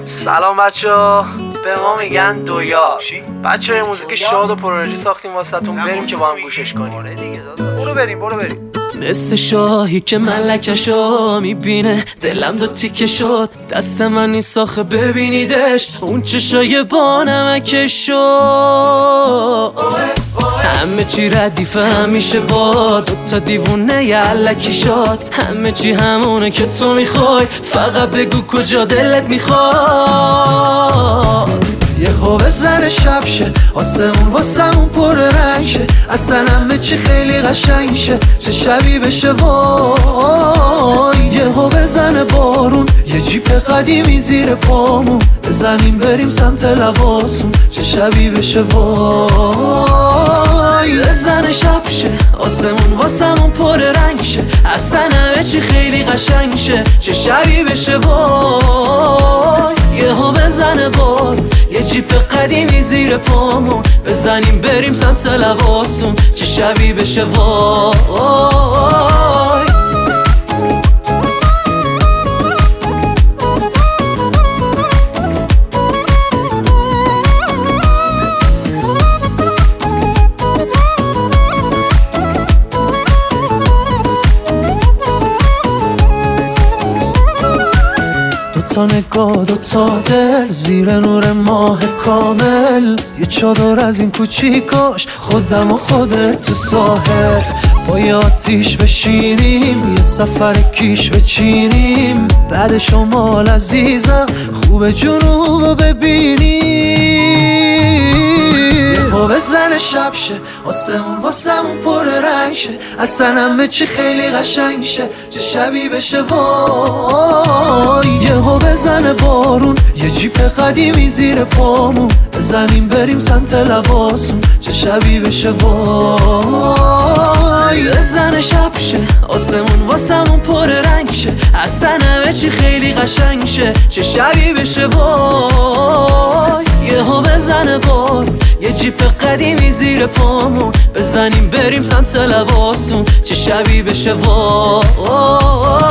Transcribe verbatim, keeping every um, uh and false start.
سلام بچه‌ها، به ما میگن دویار. بچه‌ها یه موزیک شاد و پرانرژی ساختیم واسهتون، بریم که با هم گوشش کنیم. برو بریم برو بریم. مثل شاهی که ملکشو میبینه دلم دو تیکه شد، دست من نیست آخه ببینیدش، اون چشای با نمکشو. همه چی ردیفه همیشه با دوتا دیوونه یه علکی شد، همه چی همونه که تو میخوای، فقط بگو کجا دلت میخواد. یه ها بزن شب شه، آسمون واسمون پر رنگ شه، اصلا همه چی خیلی قشنگ شه، چه شبی بشه وای. یه ها بزن بارون، یه جیپ قدیمی زیر پامون، بزنیم بریم سمت لواسون، چه شبی بشه وای. بزن شب شه، آسمون واسمون پر رنگ شه، اصلا همه چی خیلی قشنگ شه، چه شبی بشه وای. یه ها بزن بارون، یه جیپ قدیمی زیر پامون، بزنیم بریم سمت لواسون، چه شبی بشه وای. دوتا نگاه دوتا دل زیر نور ماه کامل، یه چادر از این کوچیکاش خودم و خودت تو ساحل، با یه آتیش بشینیم یه سفر کیش بچینیم، بعد شمال عزیزم خوب جنوب ببینیم. با بزن شب شه، آسمون واسمون پر رنگ شه، اصلا همه چی خیلی قشنگ شه، چه شبی بشه وای. یه ها بزن بارون، یه جیپ قدیمی زیر پامون، بزنیم بریم سمت لواسون، چه شبی بشه وای. بزن شب شه، آسمون واسمون پر رنگ شه، اصلا همه چی خیلی قشنگ شه، چه شبی بشه وای. یه ها بزن بارون، یه جیپ قدیمی زیر پامون، بزنیم بریم سمت لواسون، چه شبی بشه وای.